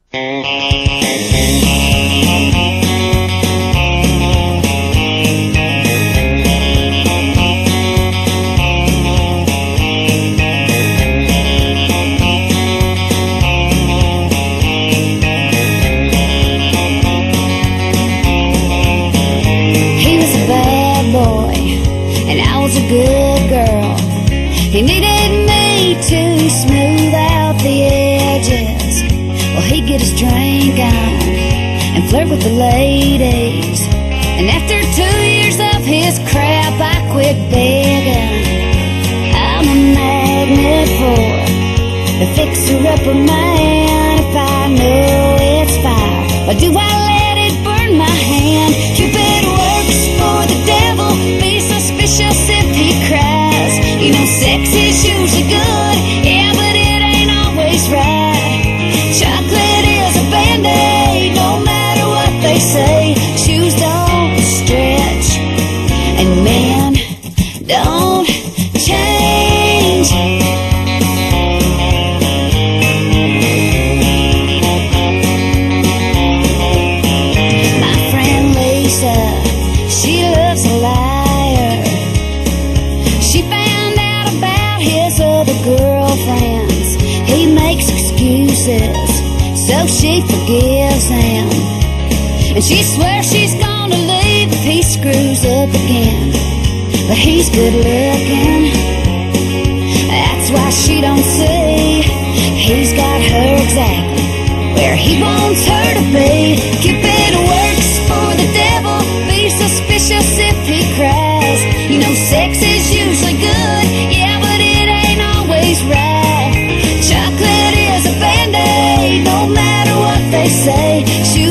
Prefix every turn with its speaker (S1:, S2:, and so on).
S1: A good girl. He needed me to smooth out the edges. Well, he'd get his drink on and flirt with the ladies. And after 2 years of his crap, I quit begging. I'm a magnet for the fixer-upper man. If I know it's fire, or do I let it burn my hand? Cupid works for the devil. Be suspicious if he cries. You know sex is usually good, yeah, but it ain't always right. Chocolate is a band-aid, no matter what they say. Shoes don't stretch, and men don't change. My friend Lisa, she loves a liar. She found out about his other girlfriends. He makes excuses, so she forgives him. And she swears she's gonna leave if he screws up again. But he's good looking, that's why she don't see. He's got her exactly where he wants her to be. Cupid works for the devil. Be suspicious if he cries. You know sex is usually good, yeah, but it ain't always right. Chocolate is a band-aid, no matter what they say.